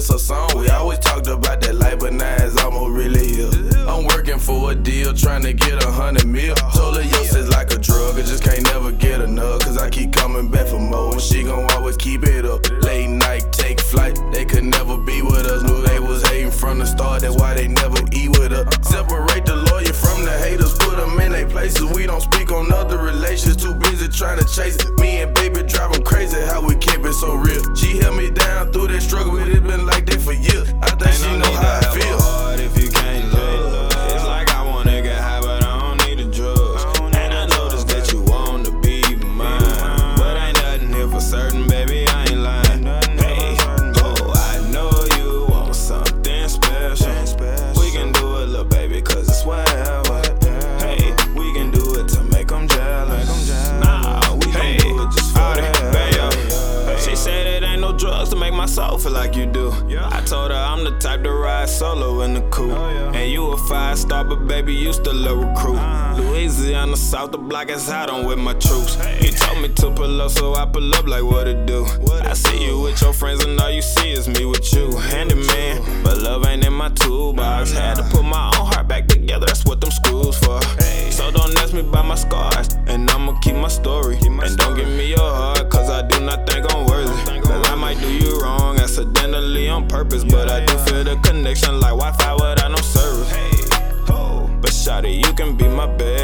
just a song. We always talked about that life, but now it's almost really here. I'm working for a deal, trying to get 100 mil. Told her yes, it's like a drug, I just can't never get enough. Cause I keep coming back for more, and she gon' always keep it up. Late night, take flight, they could never be with us. Knew they was hating from the start, that's why they never eat with us. Separate the lawyer from the haters, put them in their places. We don't speak on other relations, too busy trying to chase it. Me and baby drive them crazy, how we keep it so real. She held me down through that struggle, but it been like that for years. I think she know how I feel. Hard if you can't love. It's like I wanna get high, but I don't need the drugs. And I noticed that you want to be mine, but ain't nothing here for certain, baby, I ain't lying. Hey, oh, I know you want something special. We can do it, little baby, cause it's whatever. Hey, we can do it to make them jealous. Nah, we can do it just for that. She said it ain't no drugs to make my soul feel like you do. I told her I'm the type to ride solo in the coupe. And you a 5-star, but baby, you still a recruit. Louisiana, South, the block is hot, I'm with my troops. He told me to pull up, so I pull up like what it do. I see you with your friends and all you see is me with you. Handyman, but love ain't in my toolbox. Had to put my own heart back together, that's what them screws for. So don't ask me about my scars, and I'ma keep my story. And don't give me your heart, cause I do not think I'm worthy. Cause I might do you wrong, accidentally on purpose. But I do feel the connection like Wi-Fi without no service. But shawty, you can be my baby.